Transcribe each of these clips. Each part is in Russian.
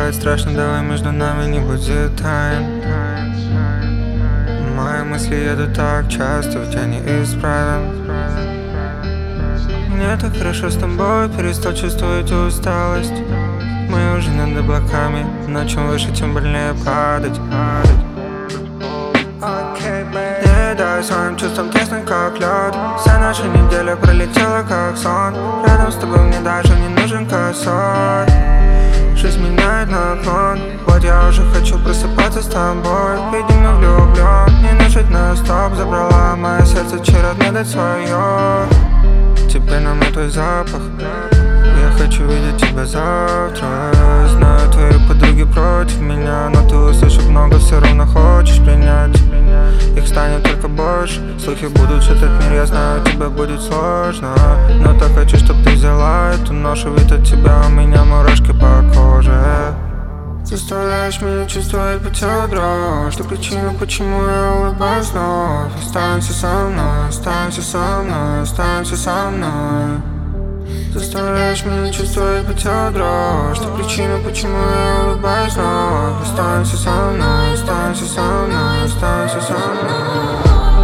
бывает страшно, давай между нами не будет тайн. Мои мысли едут так часто, ведь я неисправен. Мне так хорошо с тобой, перестал чувствовать усталость. Мы уже над облаками, но чем выше, тем больнее падать. Не дай своим чувствам тесно, как лед. Вся наша неделя пролетела, как сон. Рядом с тобой мне даже не нужен косой. Жизнь меняет наклон. Вот я уже хочу просыпаться с тобой. Видимо, влюблен, не нажать на стоп. Забрала мое сердце, вчера мне дать свое. Теперь на мне твой запах. Я хочу видеть тебя завтра. Знаю, твои подруги против меня, но ты услышав много, все равно хочешь принять. Их станет только больше, слухи будут шатать мир. Я знаю, тебе будет сложно, но так хочу, чтоб ты взяла эту ношу. Ведь от тебя у меня мурашки по коже. Заставляешь меня чувствовать по телу дрожь. Что причина, почему я улыбаюсь вновь? Останься со мной, останься со мной, останься со мной. Заставляешь меня чувствовать по телу дрожь. Что причина, почему я улыбаюсь вновь? Останься со мной, останься со мной, останься со мной.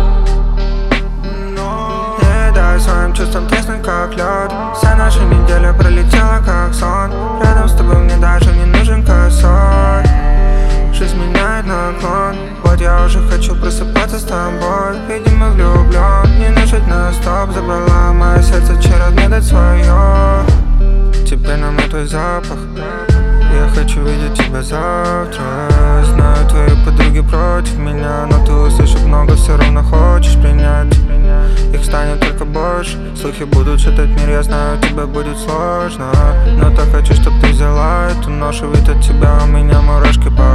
Не дай своим чувствам тесно, как лед. Вся наша неделя пролетела, как сон. Рядом с тобой мне даже не нужен косой. Жизнь меняет наклон. Вот я уже хочу просыпаться с тобой. Видимо, влюблен, не нажать на стоп. Забрала мое сердце, вчера мне дать свое. Теперь на мне твой запах. Я хочу видеть тебя завтра. Знаю, твои подруги против меня, но ты услышав много, все равно хочешь принять. Их станет только больше, слухи будут шатать мир. Я знаю, тебе будет сложно, но так хочу, чтоб ты взяла эту ношу. Ведь от тебя у меня мурашки по